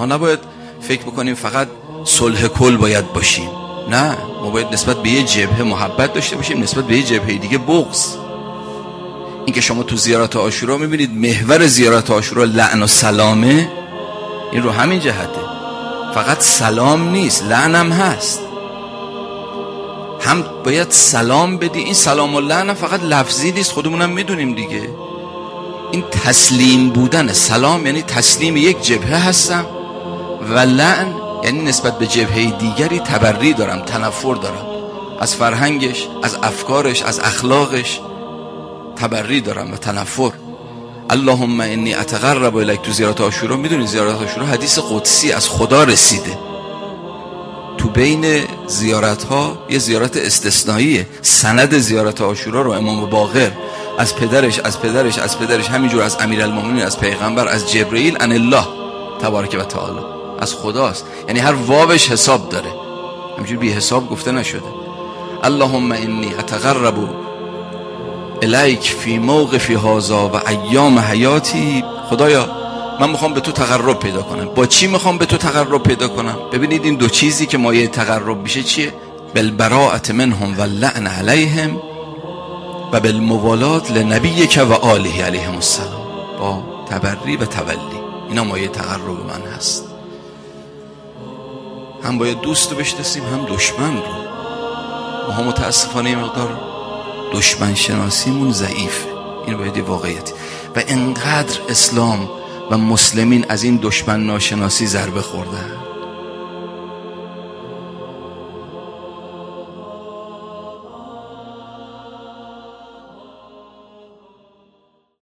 ماها نباید فکر بکنیم فقط صلح کل باید باشیم. نه، ما باید نسبت به یه جبهه محبت داشته باشیم، نسبت به یه جبهه دیگه بغض. این که شما تو زیارت عاشورا میبینید محور زیارت عاشورا لعن و سلامه، این رو همین جهته. فقط سلام نیست، لعنم هست. هم باید سلام بدی. این سلام و لعن فقط لفظی نیست، خودمونم میدونیم دیگه. این تسلیم بودن. سلام یعنی تسلیم یک جبهه هستم و لعن یعنی نسبت به جبهه دیگری تبری دارم، تنفر دارم، از فرهنگش، از افکارش، از اخلاقش تبری دارم و تنفر. اللهم انی اتقرب الیک. تو زیارت عاشورا میدونید زیارت عاشورا حدیث قدسی از خدا رسیده. تو بین زیارت ها یه زیارت استثنائیه. سند زیارت عاشورا رو امام باقر از پدرش همینجور از امیرالمومنین، از پیغمبر، از جبرئیل، ان الله تبارک و تعالی، از خداست. یعنی هر واوش حساب داره، همینجور بی حساب گفته نشده. اللهم انی اتقرب الیک فی موقفی هذا و ایام حیاتی. خدایا من میخوام به تو تقرب پیدا کنم. با چی میخوام به تو تقرب پیدا کنم؟ ببینید این دو چیزی که مایه تقرب میشه چیه؟ بالبراءة منهم واللعن علیهم و بالموالات لنبیک و آله علیهم السلام. با تبری و تولی، اینا مایه تقرب من هست. هم باید دوست رو بشناسیم، هم دشمن رو. ما متاسفانه این مقدار دشمن شناسیمون ضعیفه. این باید واقعیت. و انقدر اسلام و مسلمین از این دشمن ناشناسی ضربه خوردن.